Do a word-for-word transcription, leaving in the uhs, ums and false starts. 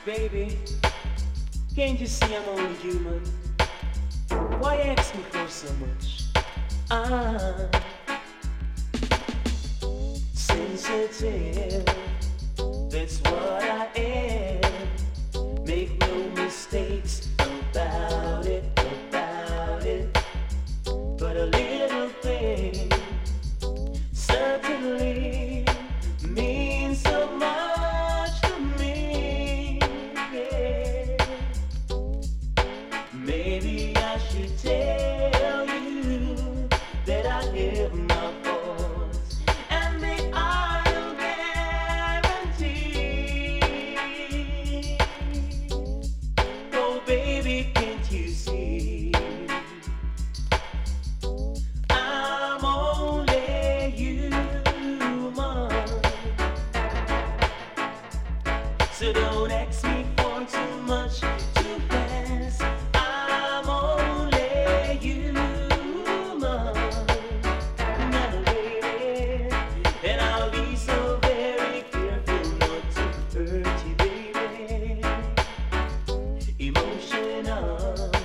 Baby, can't you see I'm only human? Why ask me for so much? I'm sensitive, that's what I am. Make no mistakes about it, about it. But a little thing certainly means so much to me. Yeah. Maybe I should tell you that I hear my voice and the I'll guarantee. Oh baby, can't you see? I'm only human, so don't ask me for too much too fast. I'm only human, not baby, and I'll be so very careful not to hurt you, baby. Emotional.